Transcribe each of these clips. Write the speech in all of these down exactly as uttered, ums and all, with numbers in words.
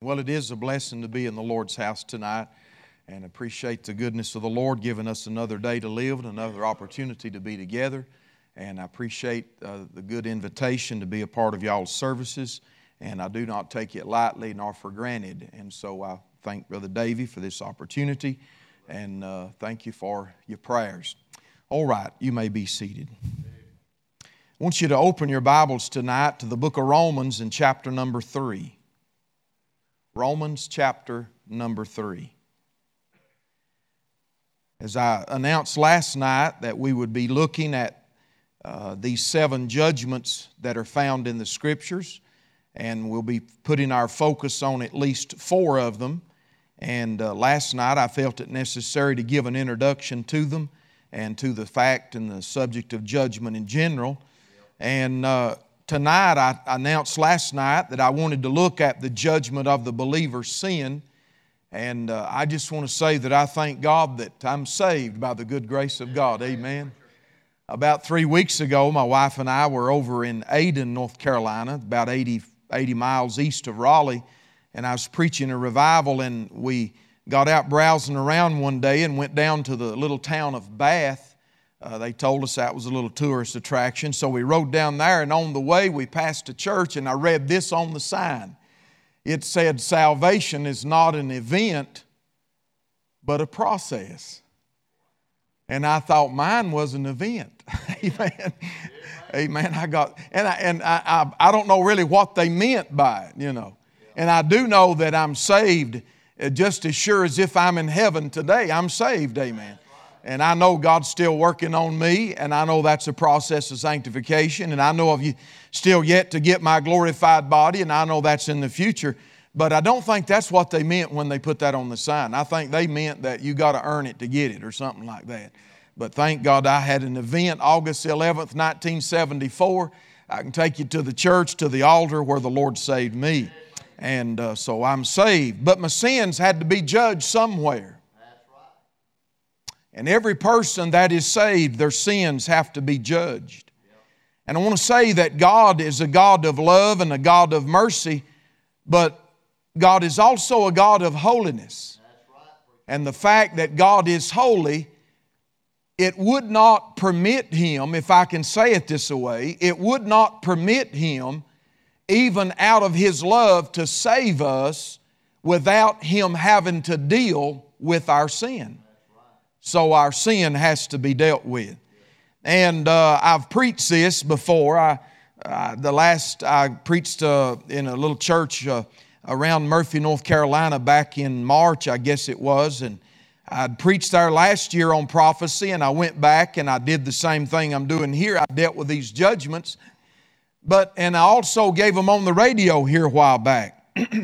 Well, it is a blessing to be in the Lord's house tonight, and appreciate the goodness of the Lord giving us another day to live and another opportunity to be together. And I appreciate uh, the good invitation to be a part of y'all's services, and I do not take it lightly nor for granted. And so I thank Brother Davey for this opportunity, and uh, thank you for your prayers. All right, you may be seated. I want you to open your Bibles tonight to the book of Romans in chapter number three. Romans chapter number three. As I announced last night that we would be looking at uh, these seven judgments that are found in the Scriptures, and we'll be putting our focus on at least four of them. And uh, last night I felt it necessary to give an introduction to them and to the fact and the subject of judgment in general. And uh, tonight I announced last night that I wanted to look at the judgment of the believer's sin. And uh, I just want to say that I thank God that I'm saved by the good grace of God. Amen. About three weeks ago, my wife and I were over in Ayden, North Carolina, about eighty, eighty miles east of Raleigh. And I was preaching a revival, and we got out browsing around one day and went down to the little town of Bath. Uh, they told us that was a little tourist attraction. So we rode down there, and on the way we passed a church, and I read this on the sign. It said, "Salvation is not an event, but a process." And I thought mine was an event. Amen. Amen. I got, and I, and I, I, I don't know really what they meant by it, you know. And I do know that I'm saved just as sure as if I'm in heaven today. I'm saved. Amen. And I know God's still working on me, and I know that's a process of sanctification, and I know of you still yet to get my glorified body, and I know that's in the future. But I don't think that's what they meant when they put that on the sign. I think they meant that you got to earn it to get it or something like that. But thank God I had an event August eleventh, nineteen seventy-four. I can take you to the church, to the altar where the Lord saved me. And uh, so I'm saved. But my sins had to be judged somewhere. And every person that is saved, their sins have to be judged. And I want to say that God is a God of love and a God of mercy, but God is also a God of holiness. And the fact that God is holy, it would not permit Him, if I can say it this way, it would not permit Him, even out of His love, to save us without Him having to deal with our sin. So our sin has to be dealt with. And uh, I've preached this before. I, uh, the last, I preached uh, in a little church uh, around Murphy, North Carolina back in March, I guess it was. And I'd preached there last year on prophecy, and I went back and I did the same thing I'm doing here. I dealt with these judgments. But, and I also gave them on the radio here a while back.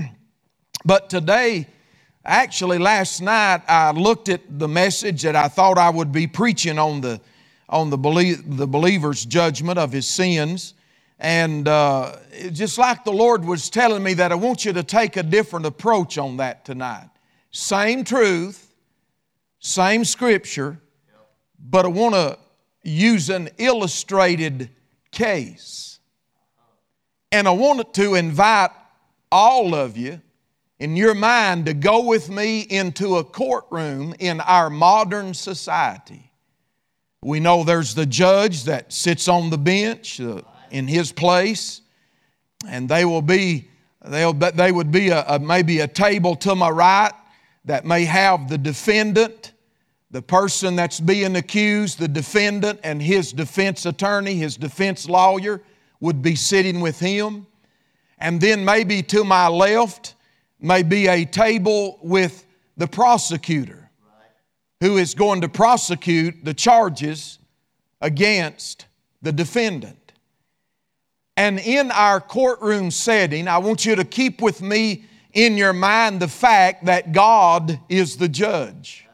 But today, actually, last night, I looked at the message that I thought I would be preaching on the on the, belie- the believer's judgment of his sins. And uh, just like the Lord was telling me that I want you to take a different approach on that tonight. Same truth, same Scripture, but I want to use an illustrated case. And I wanted to invite all of you in your mind to go with me into a courtroom in our modern society. We know there's the judge that sits on the bench uh, in his place, and they will be, they'll, they would be a, a, maybe a table to my right that may have the defendant, the person that's being accused, the defendant, and his defense attorney, his defense lawyer would be sitting with him. And then maybe to my left may be a table with the prosecutor who is going to prosecute the charges against the defendant. And in our courtroom setting, I want you to keep with me in your mind the fact that God is the judge.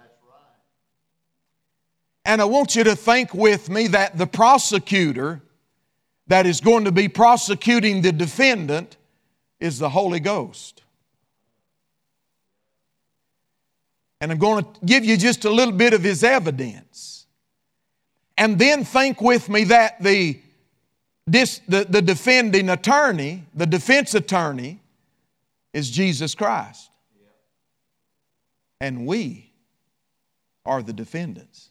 And I want you to think with me that the prosecutor that is going to be prosecuting the defendant is the Holy Ghost. And I'm going to give you just a little bit of His evidence. And then think with me that the, this, the, the defending attorney, the defense attorney, is Jesus Christ. And we are the defendants.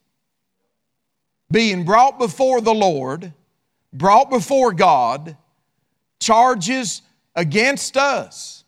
Being brought before the Lord, brought before God, charges against us.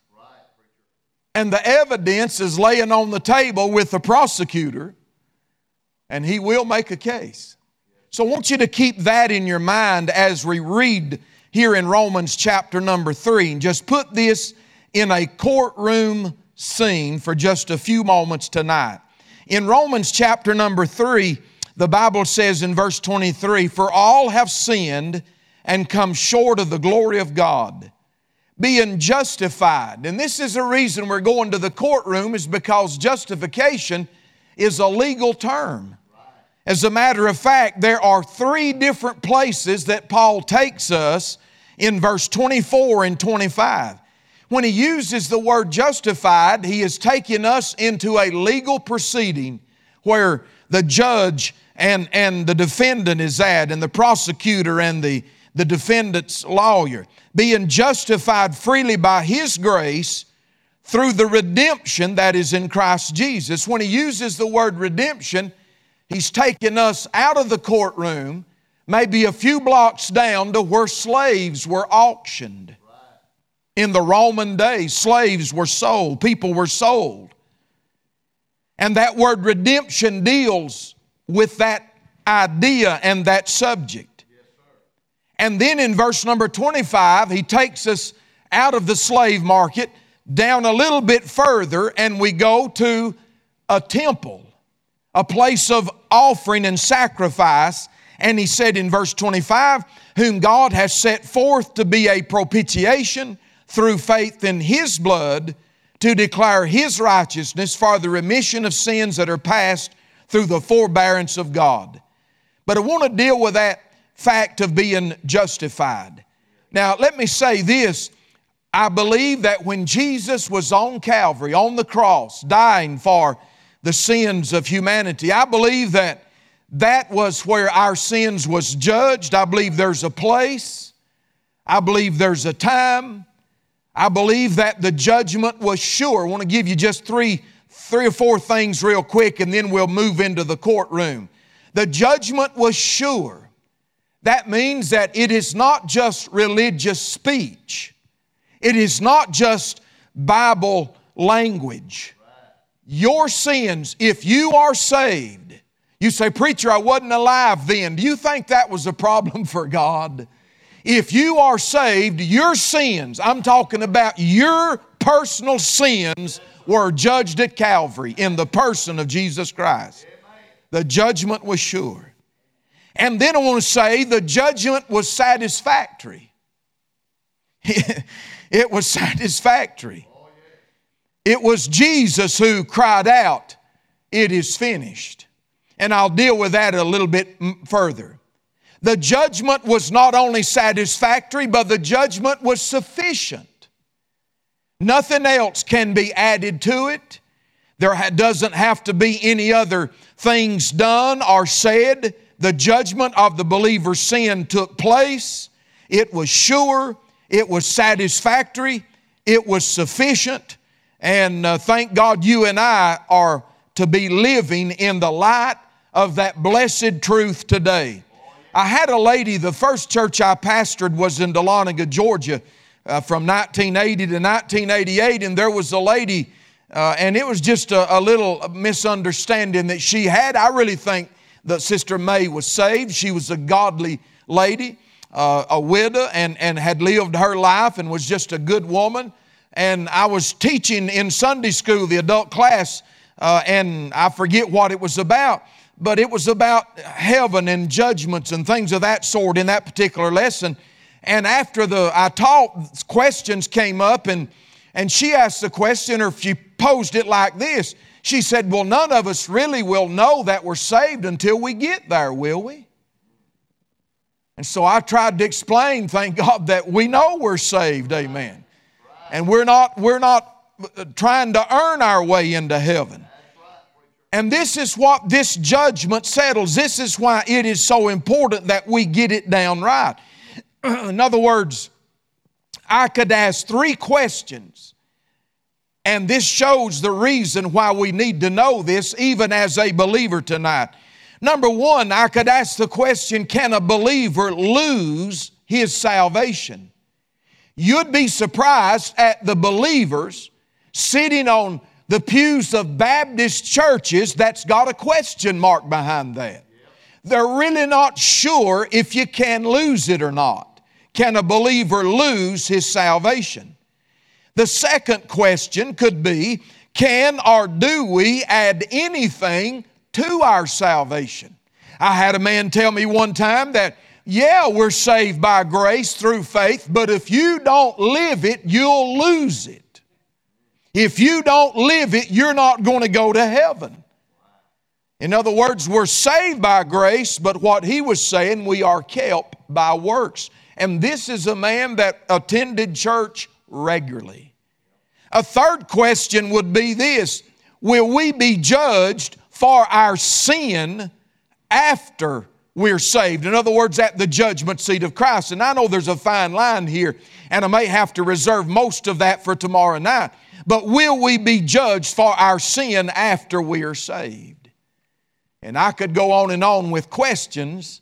And the evidence is laying on the table with the prosecutor, and he will make a case. So I want you to keep that in your mind as we read here in Romans chapter number three. And just put this in a courtroom scene for just a few moments tonight. In Romans chapter number three, the Bible says in verse twenty-three, "For all have sinned and come short of the glory of God, being justified." And this is the reason we're going to the courtroom, is because justification is a legal term. As a matter of fact, there are three different places that Paul takes us in verse twenty-four and twenty-five. When he uses the word justified, he is taking us into a legal proceeding where the judge and, and the defendant is at, and the prosecutor and the, the defendant's lawyer. Being justified freely by His grace through the redemption that is in Christ Jesus. When he uses the word redemption, he's taken us out of the courtroom, maybe a few blocks down to where slaves were auctioned. In the Roman days, slaves were sold, people were sold. And that word redemption deals with that idea and that subject. And then in verse number twenty-five, he takes us out of the slave market, down a little bit further, and we go to a temple, a place of offering and sacrifice. And he said in verse twenty-five, "Whom God has set forth to be a propitiation through faith in His blood, to declare His righteousness for the remission of sins that are past through the forbearance of God." But I want to deal with that fact of being justified. Now, let me say this. I believe that when Jesus was on Calvary, on the cross, dying for the sins of humanity, I believe that that was where our sins was judged. I believe there's a place. I believe there's a time. I believe that the judgment was sure. I want to give you just three, three or four things real quick, and then we'll move into the courtroom. The judgment was sure. That means that it is not just religious speech. It is not just Bible language. Your sins, if you are saved, you say, "Preacher, I wasn't alive then." Do you think that was a problem for God? If you are saved, your sins, I'm talking about your personal sins, were judged at Calvary in the person of Jesus Christ. The judgment was sure. And then I want to say the judgment was satisfactory. It was satisfactory. It was Jesus who cried out, "It is finished." And I'll deal with that a little bit further. The judgment was not only satisfactory, but the judgment was sufficient. Nothing else can be added to it. There doesn't have to be any other things done or said. The judgment of the believer's sin took place. It was sure. It was satisfactory. It was sufficient. And uh, thank God you and I are to be living in the light of that blessed truth today. I had a lady, the first church I pastored was in Dahlonega, Georgia, uh, from nineteen eighty to nineteen eighty-eight, and there was a lady, uh, and it was just a, a little misunderstanding that she had. I really think that Sister May was saved. She was a godly lady, uh, a widow, and, and had lived her life and was just a good woman. And I was teaching in Sunday school, the adult class, uh, and I forget what it was about. But it was about heaven and judgments and things of that sort in that particular lesson. And after the I taught, questions came up, and, and she asked the question, or she posed it like this. She said, "Well, none of us really will know that we're saved until we get there, will we?" And so I tried to explain, thank God, that we know we're saved, amen. And we're not, we're not trying to earn our way into heaven. And this is what this judgment settles. This is why it is so important that we get it down right. In other words, I could ask three questions And this shows the reason why we need to know this even as a believer tonight. Number one, I could ask the question, can a believer lose his salvation? You'd be surprised at the believers sitting on the pews of Baptist churches that's got a question mark behind that. They're really not sure if you can lose it or not. Can a believer lose his salvation? The second question could be, can or do we add anything to our salvation? I had a man tell me one time that, yeah, we're saved by grace through faith, but if you don't live it, you'll lose it. If you don't live it, you're not going to go to heaven. In other words, we're saved by grace, but what he was saying, we are kept by works. And this is a man that attended church regularly. A third question would be this: will we be judged for our sin after we're saved? In other words, at the judgment seat of Christ. And I know there's a fine line here, and I may have to reserve most of that for tomorrow night. But will we be judged for our sin after we are saved? And I could go on and on with questions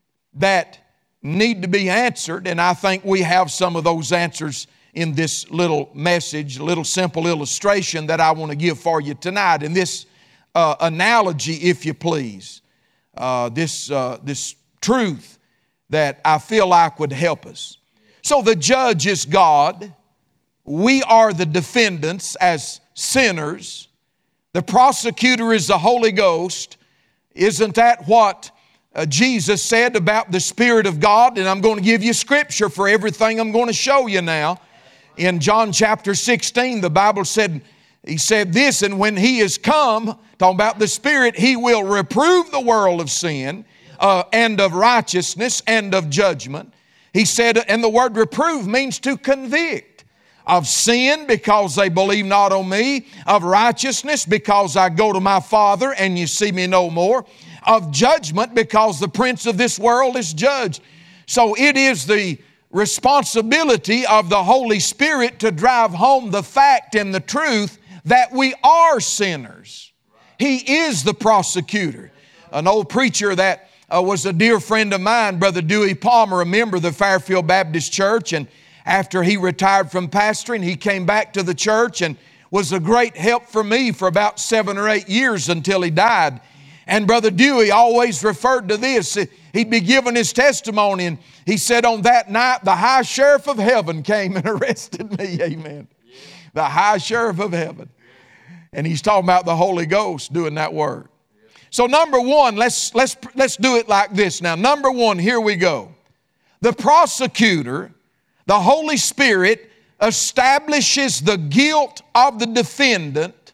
that need to be answered, and I think we have some of those answers in this little message, a little simple illustration that I want to give for you tonight. In this uh, analogy, if you please, uh, this, uh, this truth that I feel like would help us. So the judge is God. We are the defendants as sinners. The prosecutor is the Holy Ghost. Isn't that what uh, Jesus said about the Spirit of God? And I'm going to give you scripture for everything I'm going to show you now. In John chapter sixteen, the Bible said, He said this, and when He is come, talking about the Spirit, He will reprove the world of sin uh, and of righteousness and of judgment. He said, and the word reprove means to convict. Of sin, because they believe not on me. Of righteousness, because I go to my Father and you see me no more. Of judgment, because the prince of this world is judged. So it is the responsibility of the Holy Spirit to drive home the fact and the truth that we are sinners. He is the prosecutor. An old preacher that uh, was a dear friend of mine, Brother Dewey Palmer, a member of the Fairfield Baptist Church, and after he retired from pastoring, he came back to the church and was a great help for me for about seven or eight years until he died. And Brother Dewey always referred to this. He'd be giving his testimony, and he said, on that night, the high sheriff of heaven came and arrested me. Amen. Yeah. The high sheriff of heaven. And he's talking about the Holy Ghost doing that work. Yeah. So number one, let's, let's, let's do it like this now. Number one, here we go. The prosecutor, the Holy Spirit, establishes the guilt of the defendant,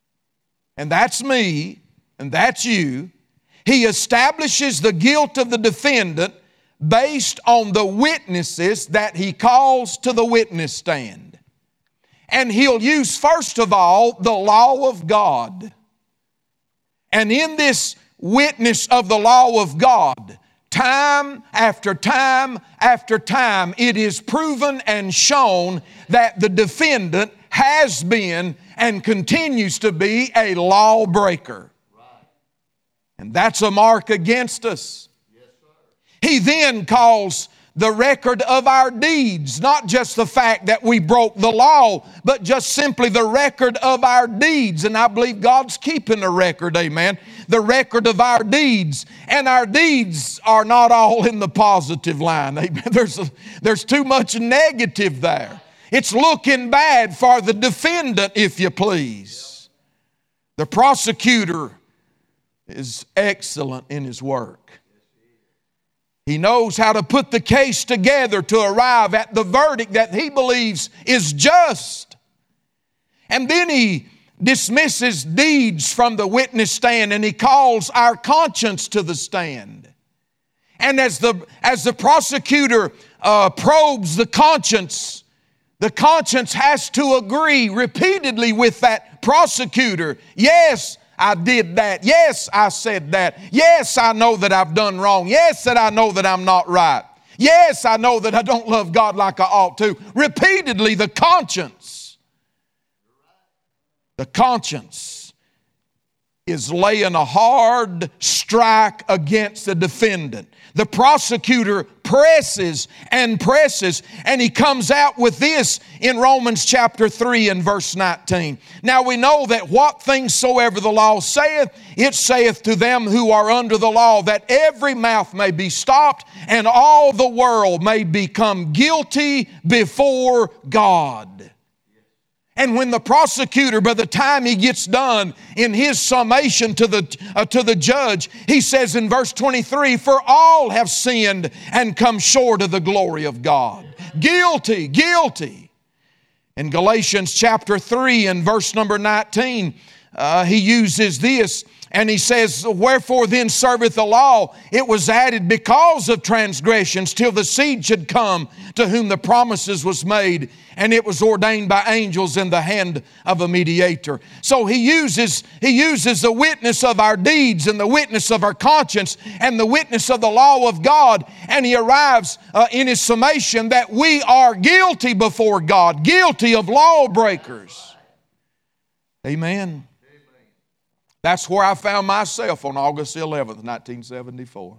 and that's me, and that's you. He establishes the guilt of the defendant based on the witnesses that he calls to the witness stand. And he'll use, first of all, the law of God. And in this witness of the law of God, time after time after time, it is proven and shown that the defendant has been and continues to be a lawbreaker. And that's a mark against us. Yes, sir. He then calls the record of our deeds, not just the fact that we broke the law, but just simply the record of our deeds. And I believe God's keeping a record, amen. The record of our deeds. And our deeds are not all in the positive line, amen. There's, a, there's too much negative there. It's looking bad for the defendant, if you please. The prosecutor is excellent in his work. He knows how to put the case together to arrive at the verdict that he believes is just. And then he dismisses deeds from the witness stand, and he calls our conscience to the stand. And as the, as the prosecutor uh, probes the conscience, the conscience has to agree repeatedly with that prosecutor. Yes, I did that. Yes, I said that. Yes, I know that I've done wrong. Yes, that I know that I'm not right. Yes, I know that I don't love God like I ought to. Repeatedly, the conscience The conscience is laying a hard strike against the defendant. The prosecutor presses and presses, and he comes out with this in Romans chapter three and verse nineteen. Now we know that what things soever the law saith, it saith to them who are under the law, that every mouth may be stopped, and all the world may become guilty before God. And when the prosecutor, by the time he gets done in his summation to the, uh, to the judge, he says in verse twenty-three, for all have sinned and come short of the glory of God. Guilty, guilty. In Galatians chapter three and verse number nineteen, uh, he uses this. And he says, wherefore then serveth the law? It was added because of transgressions, till the seed should come, to whom the promises was made, and it was ordained by angels in the hand of a mediator. So he uses, he uses the witness of our deeds and the witness of our conscience and the witness of the law of God, and he arrives uh, in his summation that we are guilty before God, guilty of lawbreakers. Amen. That's where I found myself on August eleventh, nineteen seventy-four.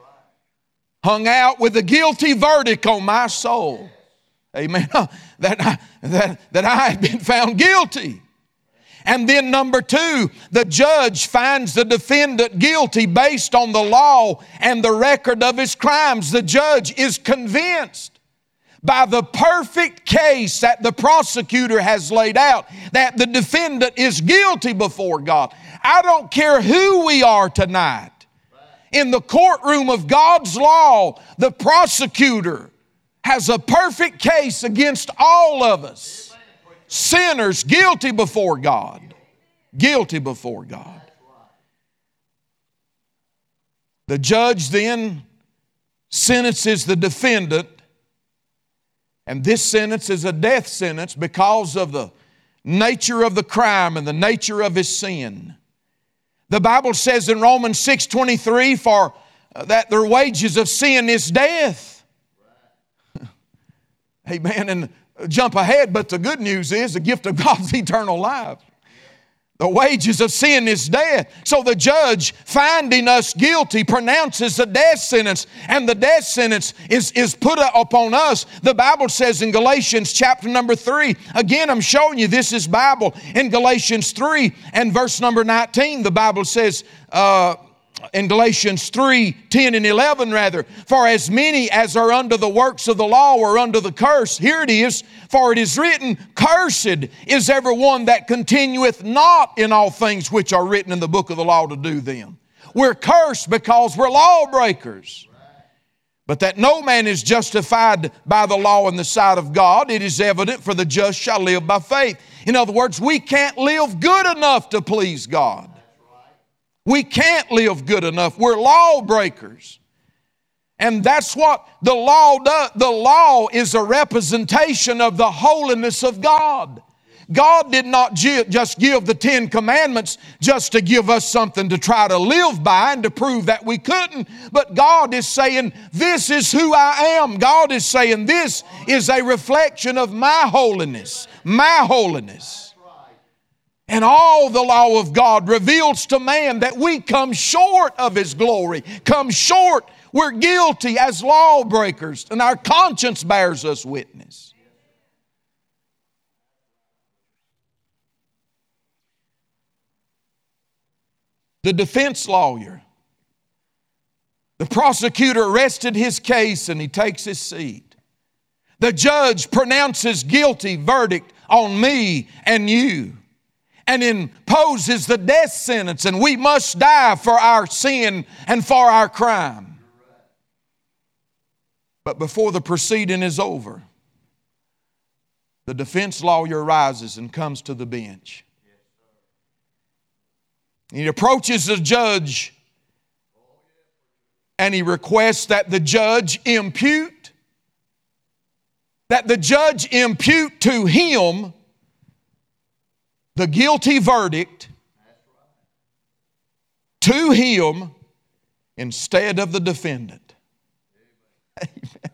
Hung out with a guilty verdict on my soul. Amen. That I, that, that I had been found guilty. And then number two, the judge finds the defendant guilty based on the law and the record of his crimes. The judge is convinced by the perfect case that the prosecutor has laid out that the defendant is guilty before God. I don't care who we are tonight. In the courtroom of God's law, the prosecutor has a perfect case against all of us. Sinners guilty before God. Guilty before God. The judge then sentences the defendant, and this sentence is a death sentence because of the nature of the crime and the nature of his sin. The Bible says in Romans six twenty-three, for uh, that the wages of sin is death. Amen. And jump ahead, but the good news is the gift of God's eternal life. The wages of sin is death. So the judge, finding us guilty, pronounces a death sentence, and the death sentence is, is put upon us. The Bible says in Galatians chapter number three, again I'm showing you this is Bible. In Galatians three and verse number nineteen, the Bible says, uh, in Galatians three, ten and eleven rather, for as many as are under the works of the law are under the curse. Here it is, for it is written, cursed is every one that continueth not in all things which are written in the book of the law to do them. We're cursed because we're lawbreakers. But that no man is justified by the law in the sight of God, it is evident, for the just shall live by faith. In other words, we can't live good enough to please God. We can't live good enough. We're lawbreakers. And that's what the law does. The law is a representation of the holiness of God. God did not just give the Ten Commandments just to give us something to try to live by and to prove that we couldn't. But God is saying, this is who I am. God is saying, this is a reflection of my holiness. My holiness. And all the law of God reveals to man that we come short of His glory, come short. We're guilty as lawbreakers, and our conscience bears us witness. The defense lawyer, the prosecutor arrested his case and he takes his seat. The judge pronounces guilty verdict on me and you, and imposes the death sentence, and we must die for our sin and for our crime. But before the proceeding is over, the defense lawyer rises and comes to the bench. He approaches the judge and he requests that the judge impute, that the judge impute to him the guilty verdict to him instead of the defendant. Amen.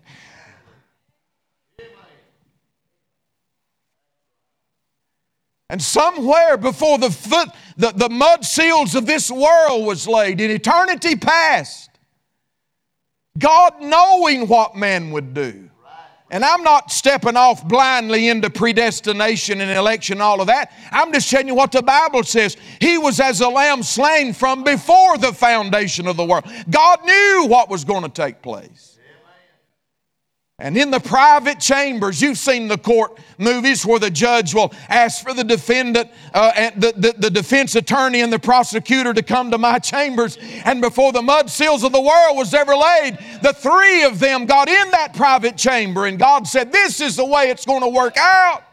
And somewhere before the foot, the, the mud seals of this world was laid, in eternity past, God knowing what man would do. And I'm not stepping off blindly into predestination and election and all of that. I'm just telling you what the Bible says. He was as a lamb slain from before the foundation of the world. God knew what was going to take place. And in the private chambers, you've seen the court movies where the judge will ask for the defendant, uh, and the, the, the defense attorney and the prosecutor to come to my chambers. And before the mud seals of the world was ever laid, the three of them got in that private chamber, and God said, this is the way it's going to work out.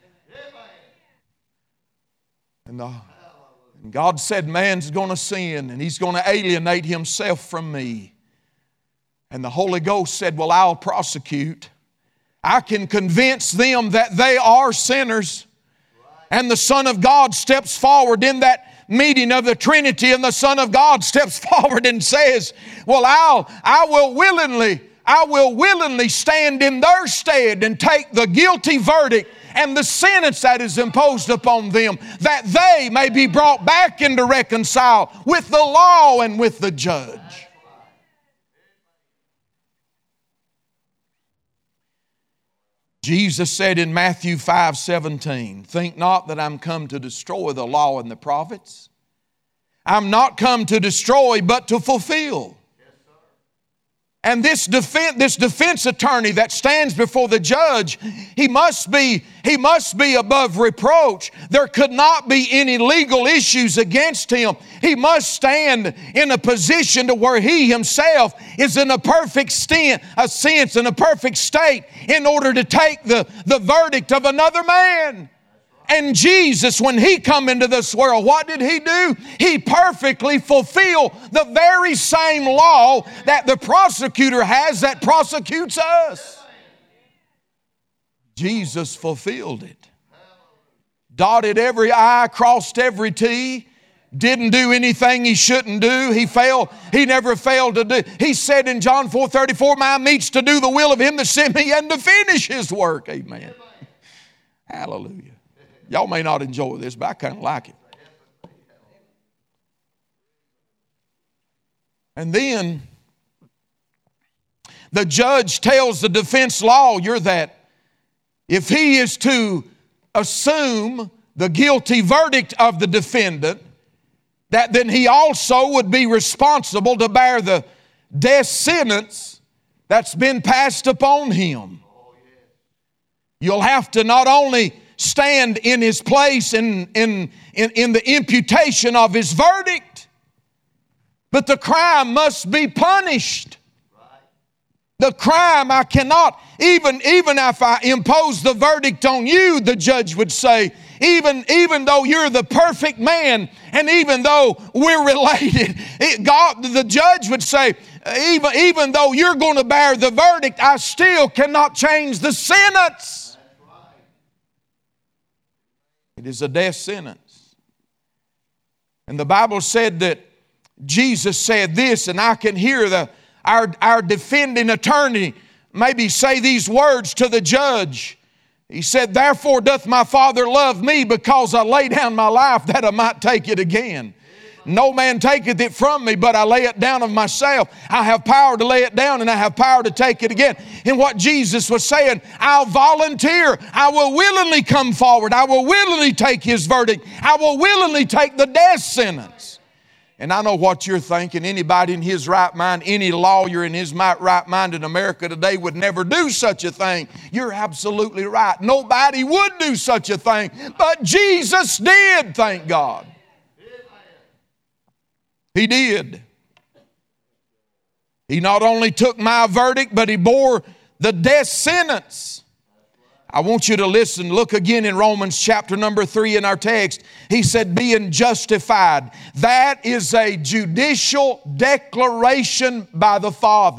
And, the, and God said, man's going to sin, and he's going to alienate himself from me. And the Holy Ghost said, well, I'll prosecute. I can convince them that they are sinners. And the Son of God steps forward in that meeting of the Trinity, and the Son of God steps forward and says, well, I'll, I will willingly, I will willingly stand in their stead and take the guilty verdict and the sentence that is imposed upon them, that they may be brought back into reconcile with the law and with the judge. Jesus said in Matthew five seventeen, think not that I'm come to destroy the law and the prophets. I'm not come to destroy, but to fulfill. And this defense, this defense attorney that stands before the judge, he must be, he must be above reproach. There could not be any legal issues against him. He must stand in a position to where he himself is in a perfect stand, a sense, in a perfect state in order to take the, the verdict of another man. And Jesus, when He come into this world, what did He do? He perfectly fulfilled the very same law that the prosecutor has that prosecutes us. Jesus fulfilled it. Dotted every I, crossed every T, didn't do anything He shouldn't do. He failed. He never failed to do. He said in John four thirty-four, my meat's to do the will of Him that sent me and to finish His work. Amen. Hallelujah. Y'all may not enjoy this, but I kind of like it. And then the judge tells the defense lawyer that if he is to assume the guilty verdict of the defendant, that then he also would be responsible to bear the death sentence that's been passed upon him. You'll have to not only stand in his place in, in, in, in the imputation of his verdict, but the crime must be punished. The crime, I cannot, even, even if I impose the verdict on you, the judge would say, even, even though you're the perfect man, and even though we're related, it, God, the judge would say, even, even though you're going to bear the verdict, I still cannot change the sentence. It is a death sentence. And the Bible said that Jesus said this, and I can hear the our, our defending attorney maybe say these words to the judge. He said, therefore doth my Father love me, because I lay down my life that I might take it again. No man taketh it from me, but I lay it down of myself. I have power to lay it down, and I have power to take it again. And what Jesus was saying, I'll volunteer. I will willingly come forward. I will willingly take His verdict. I will willingly take the death sentence. And I know what you're thinking. Anybody in his right mind, any lawyer in his right mind in America today would never do such a thing. You're absolutely right. Nobody would do such a thing. But Jesus did, thank God. He did. He not only took my verdict, but He bore the death sentence. I want you to listen. Look again in Romans chapter number three in our text. He said, being justified. That is a judicial declaration by the Father.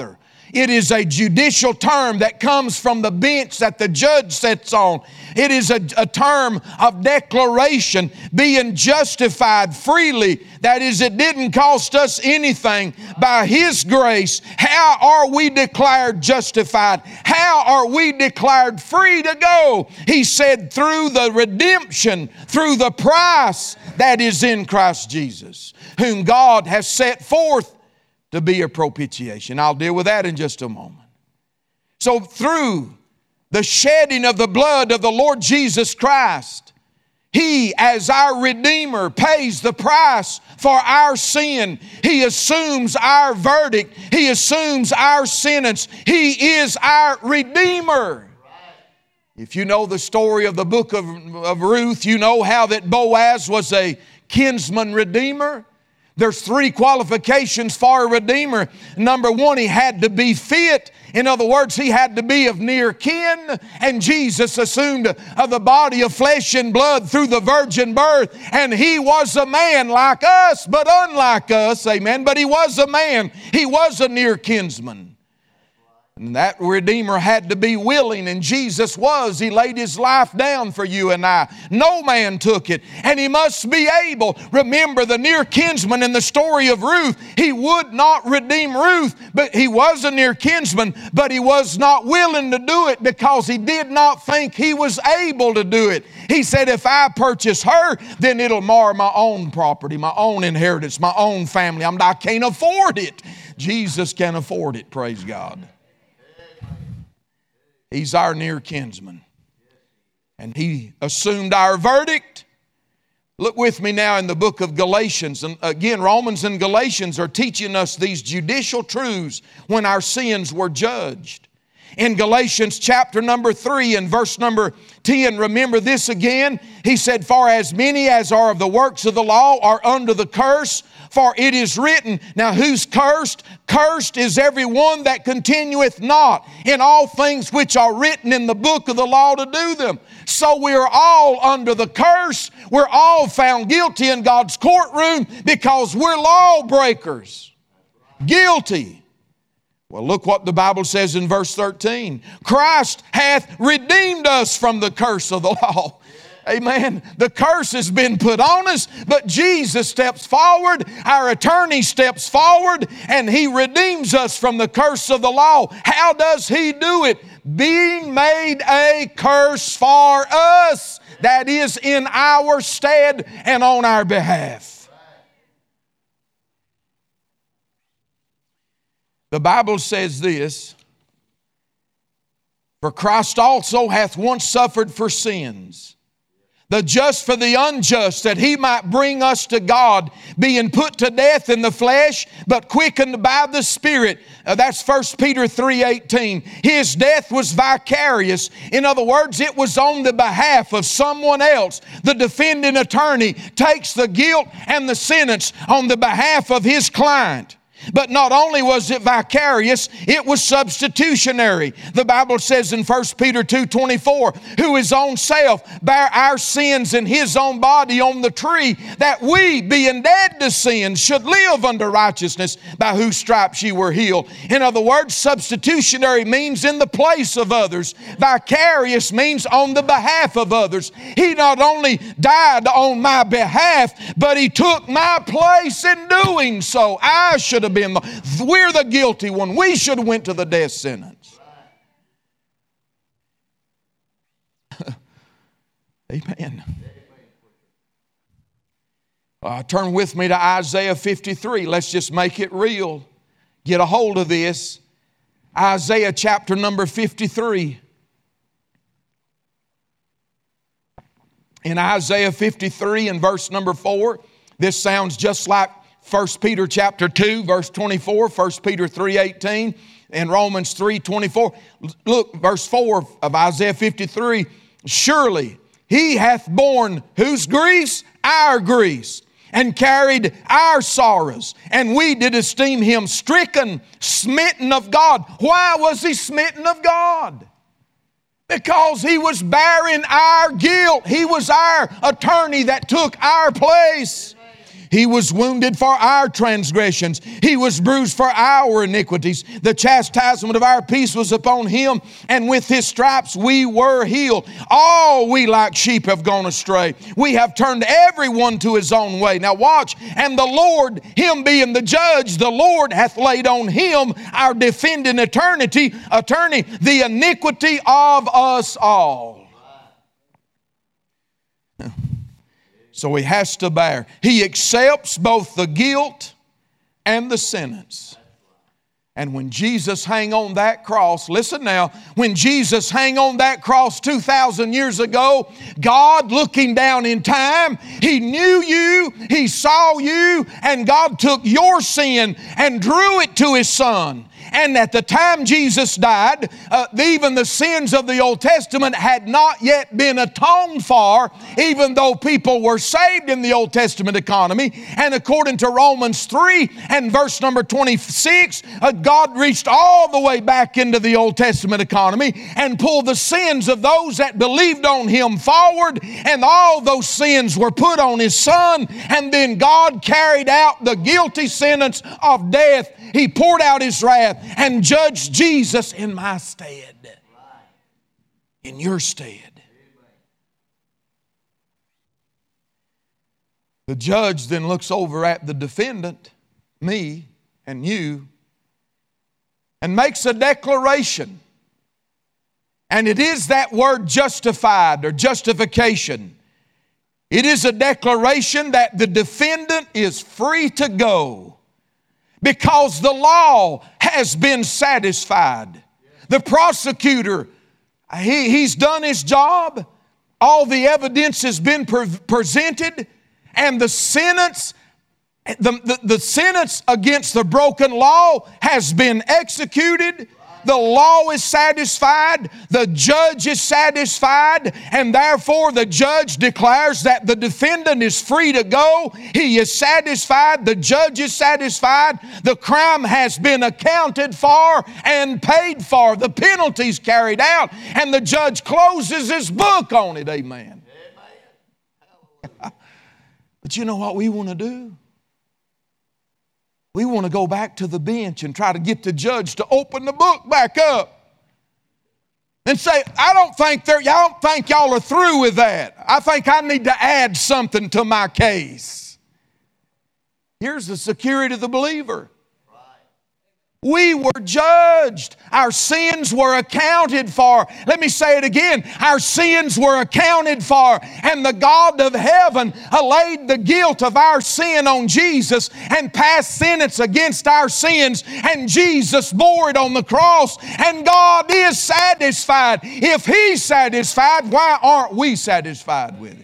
It is a judicial term that comes from the bench that the judge sits on. It is a, a term of declaration, being justified freely. That is, it didn't cost us anything. By His grace, how are we declared justified? How are we declared free to go? He said, through the redemption, through the price that is in Christ Jesus, whom God has set forth to be a propitiation. I'll deal with that in just a moment. So through the shedding of the blood of the Lord Jesus Christ, He, as our Redeemer, pays the price for our sin. He assumes our verdict. He assumes our sentence. He is our Redeemer. If you know the story of the book of, of Ruth, you know how that Boaz was a kinsman redeemer. There's three qualifications for a redeemer. Number one, he had to be fit. In other words, he had to be of near kin. And Jesus assumed of the body of flesh and blood through the virgin birth. And He was a man like us, but unlike us. Amen. But He was a man. He was a near kinsman. And that Redeemer had to be willing, and Jesus was. He laid His life down for you and I. No man took it, and He must be able. Remember the near kinsman in the story of Ruth. He would not redeem Ruth, but he was a near kinsman, but he was not willing to do it because he did not think he was able to do it. He said, if I purchase her, then it'll mar my own property, my own inheritance, my own family. I'm, I can't afford it. Jesus can afford it, praise God. He's our near kinsman. And He assumed our verdict. Look with me now in the book of Galatians. And again, Romans and Galatians are teaching us these judicial truths when our sins were judged. In Galatians chapter number three and verse number ten, remember this again. He said, for as many as are of the works of the law are under the curse, for it is written. Now who's cursed? Cursed is every one that continueth not in all things which are written in the book of the law to do them. So we are all under the curse. We're all found guilty in God's courtroom because we're lawbreakers. Guilty. Well, look what the Bible says in verse thirteen. Christ hath redeemed us from the curse of the law. Amen. The curse has been put on us, but Jesus steps forward, our attorney steps forward, and He redeems us from the curse of the law. How does He do it? Being made a curse for us, that is in our stead and on our behalf. The Bible says this, for Christ also hath once suffered for sins, the just for the unjust, that He might bring us to God, being put to death in the flesh, but quickened by the Spirit. Uh, that's First Peter three eighteen. His death was vicarious. In other words, it was on the behalf of someone else. The defending attorney takes the guilt and the sentence on the behalf of his client. But not only was it vicarious, it was substitutionary. The Bible says in First Peter two twenty-four, who His own self bare our sins in His own body on the tree, that we, being dead to sin, should live unto righteousness, by whose stripes ye were healed. In other words, substitutionary means in the place of others. Vicarious means on the behalf of others. He not only died on my behalf, but He took my place in doing so. I should have been the, we're the guilty one. We should have went to the death sentence. Amen. Uh, turn with me to Isaiah fifty-three. Let's just make it real. Get a hold of this. Isaiah chapter number fifty-three. In Isaiah fifty-three and verse number four, this sounds just like First Peter chapter two, verse twenty-four, First Peter three eighteen, and Romans three twenty-four. Look, verse four of Isaiah fifty-three. Surely He hath borne whose griefs? Our griefs, and carried our sorrows. And we did esteem Him stricken, smitten of God. Why was He smitten of God? Because He was bearing our guilt. He was our attorney that took our place. He was wounded for our transgressions. He was bruised for our iniquities. The chastisement of our peace was upon Him, and with His stripes we were healed. All we like sheep have gone astray. We have turned everyone to his own way. Now watch. And the Lord, Him being the judge, the Lord hath laid on Him, our defending eternity, attorney, the iniquity of us all. So He has to bear. He accepts both the guilt and the sentence. And when Jesus hung on that cross, listen now, when Jesus hung on that cross two thousand years ago, God looking down in time, He knew you, He saw you, and God took your sin and drew it to His Son. And at the time Jesus died, uh, even the sins of the Old Testament had not yet been atoned for, even though people were saved in the Old Testament economy. And according to Romans three and verse number twenty-six, uh, God reached all the way back into the Old Testament economy and pulled the sins of those that believed on Him forward, and all those sins were put on His Son, and then God carried out the guilty sentence of death. He poured out His wrath and judged Jesus in my stead, in your stead. The judge then looks over at the defendant, me and you, and makes a declaration. And it is that word justified or justification. It is a declaration that the defendant is free to go, because the law has been satisfied. The prosecutor, he, he's done his job. All the evidence has been pre- presented. And the sentence, the, the, the sentence against the broken law has been executed. The law is satisfied, the judge is satisfied, and therefore the judge declares that the defendant is free to go. He is satisfied, the judge is satisfied, the crime has been accounted for and paid for, the penalties carried out, and the judge closes his book on it. Amen. Amen. But you know what we want to do? We want to go back to the bench and try to get the judge to open the book back up and say, I don't think they're, y'all don't think y'all are through with that. I think I need to add something to my case. Here's the security of the believer. We were judged. Our sins were accounted for. Let me say it again. Our sins were accounted for. And the God of heaven laid the guilt of our sin on Jesus and passed sentence against our sins. And Jesus bore it on the cross. And God is satisfied. If He's satisfied, why aren't we satisfied with it?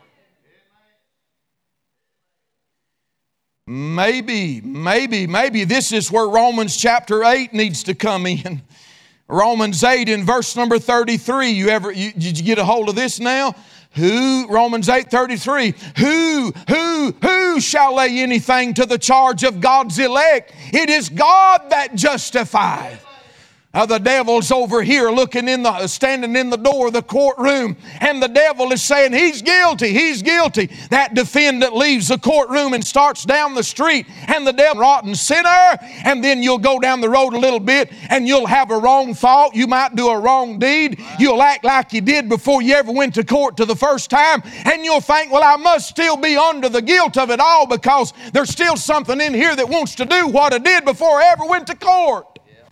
Maybe, maybe, maybe this is where Romans chapter eight needs to come in. Romans eight in verse number thirty-three. You ever, you, did you get a hold of this now? Who, Romans eight thirty-three, who, who, who shall lay anything to the charge of God's elect? It is God that justifieth. Now the devil's over here looking in the, standing in the door of the courtroom, and the devil is saying, he's guilty, he's guilty. That defendant leaves the courtroom and starts down the street, and the devil, rotten sinner, and then you'll go down the road a little bit, and you'll have a wrong thought. You might do a wrong deed. You'll act like you did before you ever went to court to the first time, and you'll think, well, I must still be under the guilt of it all because there's still something in here that wants to do what I did before I ever went to court.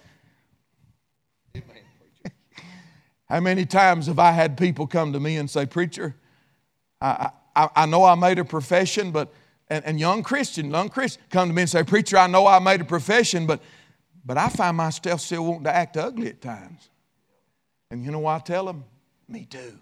How many times have I had people come to me and say, preacher, I, I, I know I made a profession, but, and, and young Christian, young Christian come to me and say, preacher, I know I made a profession, but, but I find myself still wanting to act ugly at times. And you know what I tell them? Me too.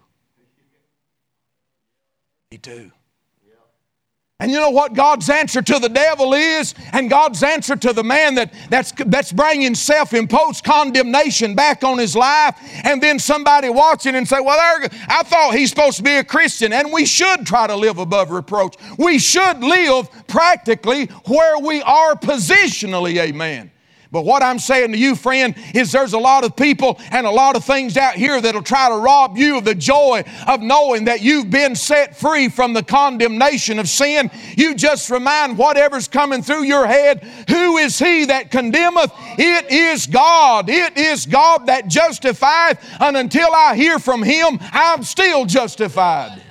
Me too. And you know what God's answer to the devil is? And God's answer to the man that, that's, that's bringing self-imposed condemnation back on his life, and then somebody watching and say, well, there, I thought he's supposed to be a Christian. And we should try to live above reproach. We should live practically where we are positionally, amen. But what I'm saying to you, friend, is there's a lot of people and a lot of things out here that'll try to rob you of the joy of knowing that you've been set free from the condemnation of sin. You just remind whatever's coming through your head, who is he that condemneth? It is God. It is God that justifieth, and until I hear from him, I'm still justified.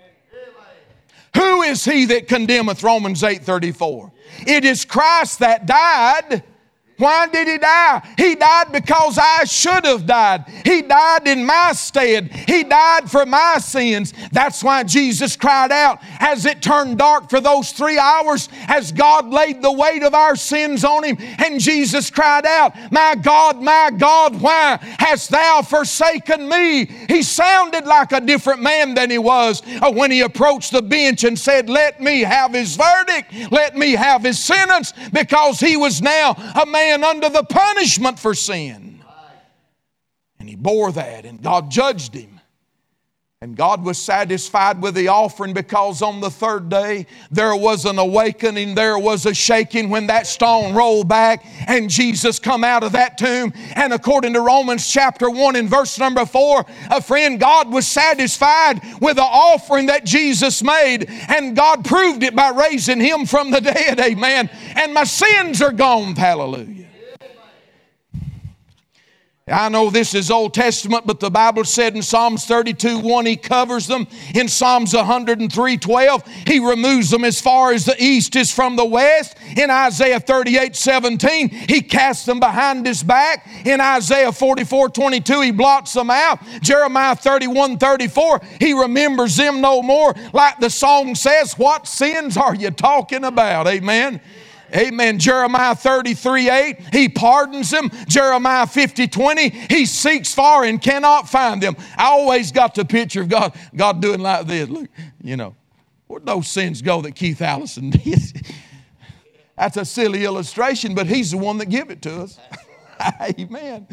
Who is he that condemneth? Romans eight thirty-four. It is Christ that died. Why did he die? He died because I should have died. He died in my stead. He died for my sins. That's why Jesus cried out as it turned dark for those three hours, as God laid the weight of our sins on him. And Jesus cried out, my God, my God, why hast thou forsaken me? He sounded like a different man than he was when he approached the bench and said, let me have his verdict. Let me have his sentence, because he was now a man under the punishment for sin. And he bore that, and God judged him. And God was satisfied with the offering, because on the third day there was an awakening, there was a shaking when that stone rolled back and Jesus come out of that tomb. And according to Romans chapter one and verse number four, a friend, God was satisfied with the offering that Jesus made, and God proved it by raising him from the dead. Amen. And my sins are gone. Hallelujah. I know this is Old Testament, but the Bible said in Psalms thirty-two one, he covers them. In Psalms one hundred three twelve, he removes them as far as the east is from the west. In Isaiah thirty-eight seventeen, he casts them behind his back. In Isaiah forty-four twenty-two, he blots them out. Jeremiah thirty-one thirty-four, he remembers them no more. Like the song says, what sins are you talking about? Amen. Amen. Jeremiah thirty-three eight, he pardons them. Jeremiah fifty twenty, he seeks for and cannot find them. I always got the picture of God, God doing like this. Look, you know, where'd those sins go that Keith Allison did? That's a silly illustration, but he's the one that gave it to us. Amen.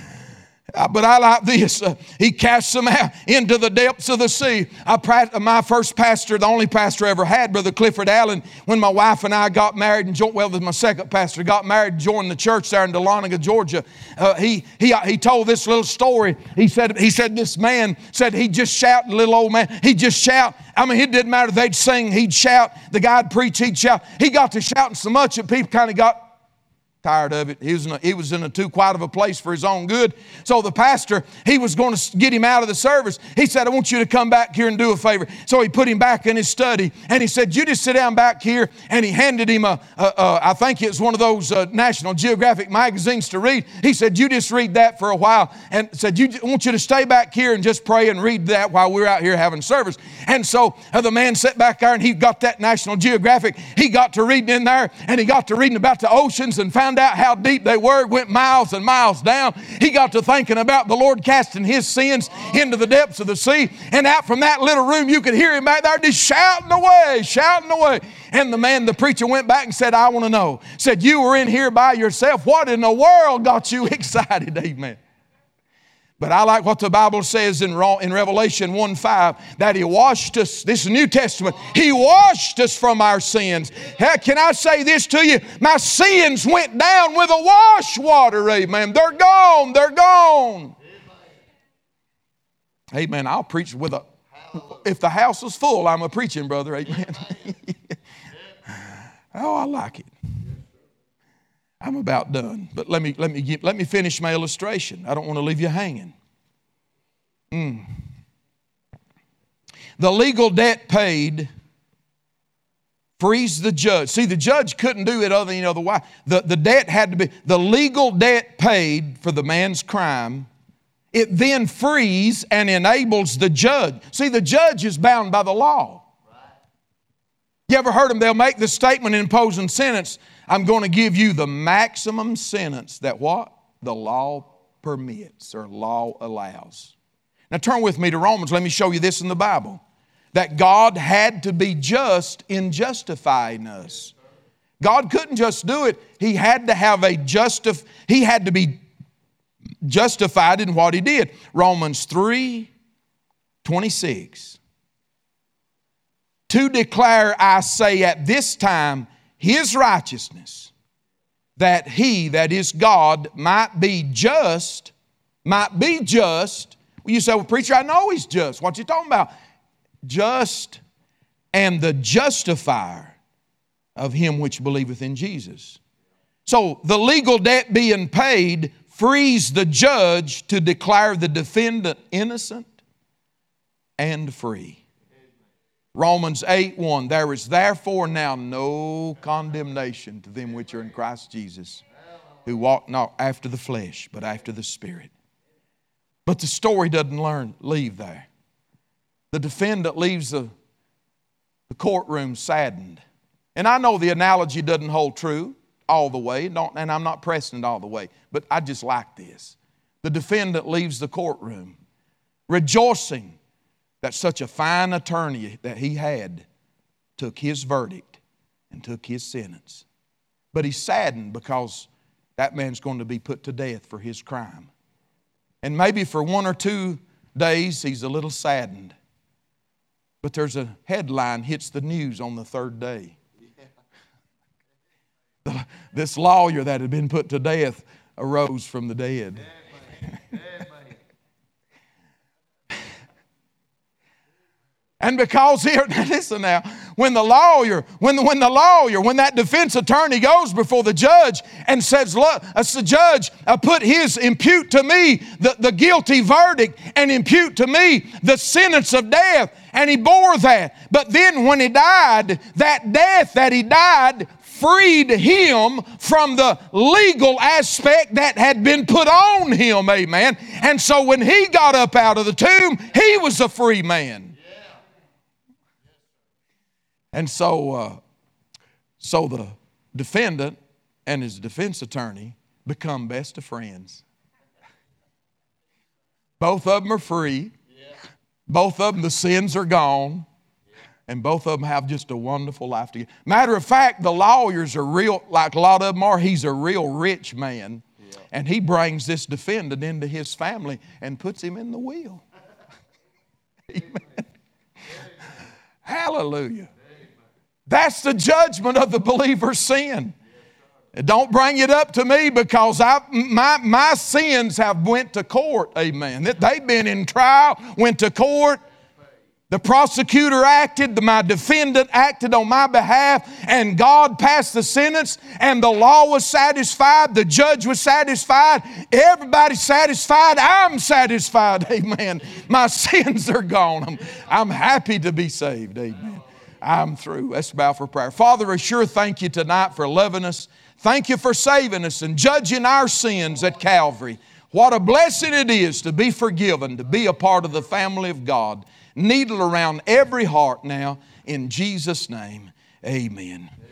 Uh, but I like this. Uh, he casts them out into the depths of the sea. I, pra- my first pastor, the only pastor I ever had, Brother Clifford Allen, when my wife and I got married, and jo- well, was my second pastor, got married and joined the church there in Dahlonega, Georgia. Uh, he, he, he told this little story. He said, he said this man said he'd just shout, the little old man, he'd just shout. I mean, it didn't matter if they'd sing, he'd shout. The guy'd preach, he'd shout. He got to shouting so much that people kind of got tired of it. He was, in a, he was in a too quiet of a place for his own good. So the pastor, he was going to get him out of the service. He said, I want you to come back here and do a favor. So he put him back in his study, and he said, you just sit down back here. And he handed him a, a, a I think it was one of those uh, National Geographic magazines to read. He said, you just read that for a while. And said, you, I want you to stay back here and just pray and read that while we're out here having service. And so uh, the man sat back there, and he got that National Geographic. He got to reading in there, and he got to reading about the oceans and found out how deep they were, went miles and miles down. He got to thinking about the Lord casting his sins into the depths of the sea. And out from that little room, you could hear him back there just shouting away, shouting away. And the man, the preacher, went back and said, I want to know. Said, you were in here by yourself. What in the world got you excited? Amen. But I like what the Bible says in Revelation one five, that he washed us. This is New Testament. He washed us from our sins. Heck, can I say this to you? My sins went down with a wash water. Amen. They're gone. They're gone. Amen. I'll preach with a, if the house is full, I'm a preaching brother. Amen. Oh, I like it. I'm about done, but let me let me get, let me finish my illustration. I don't want to leave you hanging. Mm. The legal debt paid frees the judge. See, the judge couldn't do it other than, you know, the why. The, the debt had to be, the legal debt paid for the man's crime, it then frees and enables the judge. See, the judge is bound by the law. You ever heard them? They'll make the statement in imposing sentence, I'm going to give you the maximum sentence that what? The law permits or law allows. Now turn with me to Romans. Let me show you this in the Bible. That God had to be just in justifying us. God couldn't just do it. He had to have a justif- He had to be justified in what He did. Romans three twenty-six. To declare, I say, at this time, His righteousness, that he, that is God, might be just, might be just. Well, you say, well, preacher, I know he's just. What you talking about? Just and the justifier of him which believeth in Jesus. So the legal debt being paid frees the judge to declare the defendant innocent and free. Romans eight one, there is therefore now no condemnation to them which are in Christ Jesus, who walk not after the flesh, but after the Spirit. But the story doesn't learn, leave there. The defendant leaves the, the courtroom saddened. And I know the analogy doesn't hold true all the way, don't, and I'm not pressing it all the way, but I just like this. The defendant leaves the courtroom rejoicing that such a fine attorney that he had took his verdict and took his sentence. But he's saddened because that man's going to be put to death for his crime. And maybe for one or two days he's a little saddened. But there's a headline hits the news on the third day. This lawyer that had been put to death arose from the dead. And because here, listen now, when the lawyer, when the, when the lawyer, when that defense attorney goes before the judge and says, look, uh, the judge, uh, put his, impute to me the, the guilty verdict and impute to me the sentence of death. And he bore that. But then when he died, that death that he died freed him from the legal aspect that had been put on him, amen. And so when he got up out of the tomb, he was a free man. And so, uh, so the defendant and his defense attorney become best of friends. Both of them are free. Both of them, the sins are gone. And both of them have just a wonderful life together. Matter of fact, the lawyers are real, like a lot of them are, he's a real rich man. Yeah. And he brings this defendant into his family and puts him in the will. Amen. Hallelujah. That's the judgment of the believer's sin. Don't bring it up to me because I, my, my sins have went to court. Amen. They've been in trial, went to court. The prosecutor acted, my defendant acted on my behalf, and God passed the sentence, and the law was satisfied, the judge was satisfied, everybody's satisfied, I'm satisfied, amen. My sins are gone. I'm, I'm happy to be saved, amen. I'm through. Let's bow for prayer. Father, I sure thank you tonight for loving us. Thank you for saving us and judging our sins at Calvary. What a blessing it is to be forgiven, to be a part of the family of God. Needle around every heart now. In Jesus' name, amen.